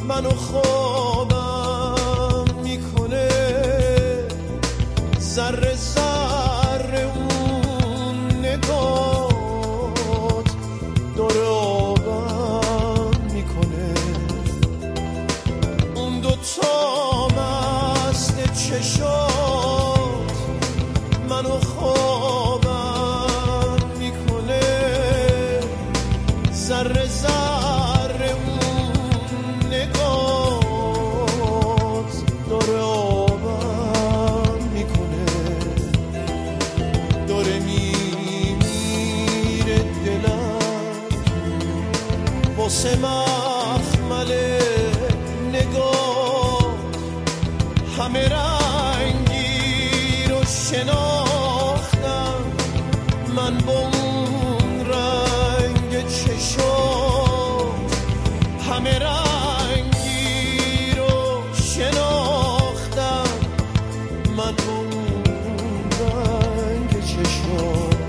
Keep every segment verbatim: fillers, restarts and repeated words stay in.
منو خوابم میکنه، ذره ذره اون نگات داره آبم میکنه. اون دوتا مست چشات منو خوابم میکنه، ذره ذره اون نگات داره آبم میکنه. داره میمیره دلم واسه مخمل نگاه، همه رنگی رو شناختم من با اون رنگ چشات، همه رنگی رو شناختم من با اون رنگ چشات.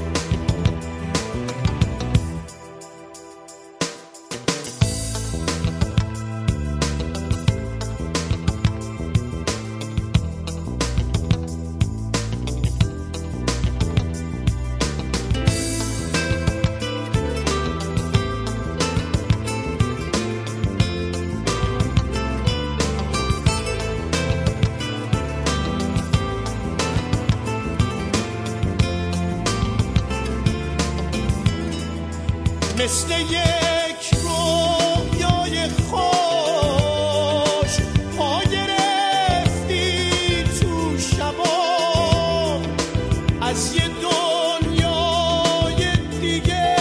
مثل یک رویای خوش پا گرفتی تو شبا، از یه دنیای دیگه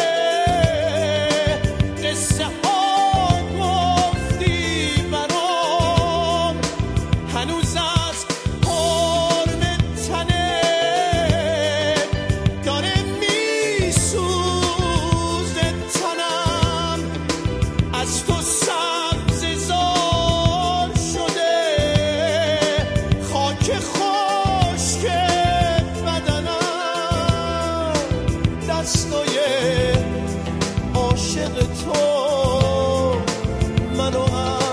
قصه ها گفتی برام، هنوز از حرم تنه داره میسوزه تنم، از تو سبززار شده خاک خشک بدنم، دستای عاشق تو منو